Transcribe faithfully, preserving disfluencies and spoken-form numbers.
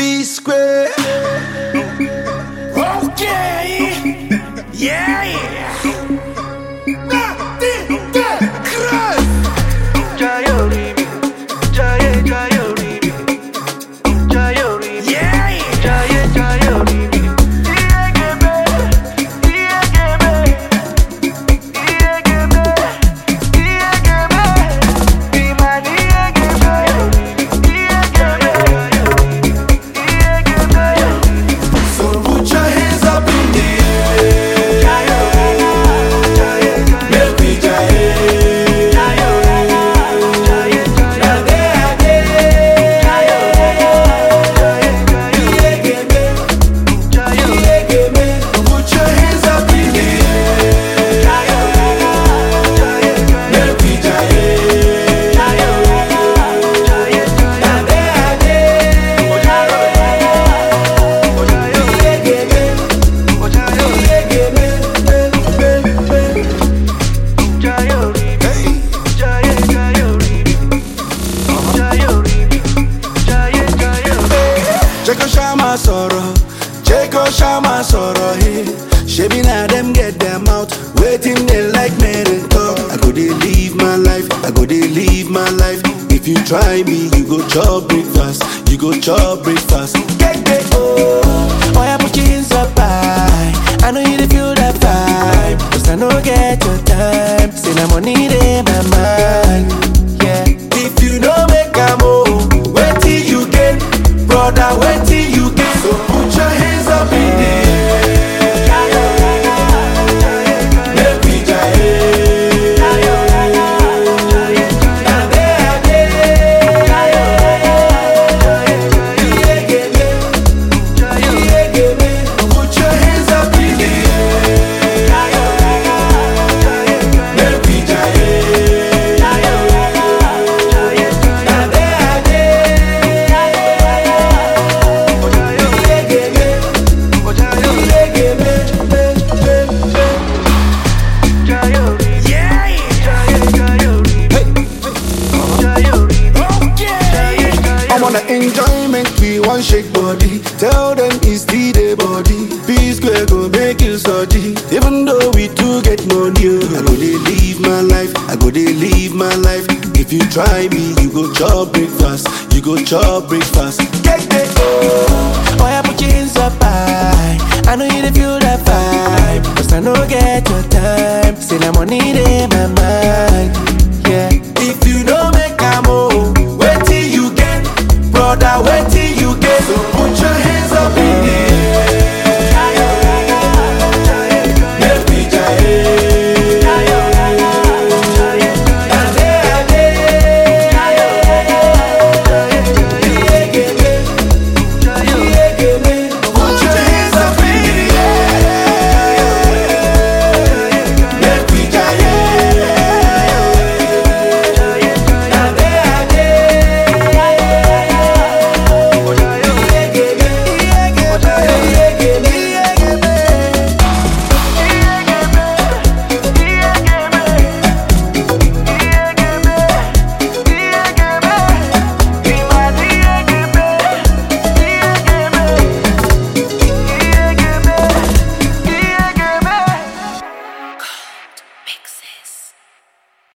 P Square. Okay. Yeah, yeah. Check Shama Soro, check Shama Soro, hey. Shabby na them get them out, waiting they like me to talk. I go they live my life, I go they live my life. If you try me, you go chop breakfast, you go chop breakfast. Get get oh, oh yeah, put your hands up high. I know you dey feel that vibe, 'cause I know get your time. Say na money in my mind, yeah. If you don't make a move, wait till you get, brother, wait till you get. So put your hands up in the air. Enjoyment, we want shake body. Tell them it's the day body. P Square go make you surgy. Even though we do get money, oh. I go they live my life, I go they live my life. If you try me, you go chop breakfast, you go chop breakfast. Get get oh, oh yeah, put your hands up high. I know you dey feel that vibe, 'cause I know get your time. Say na money in my mind, yeah. If you don't make a move, wait till you get, brother, wait till you get. So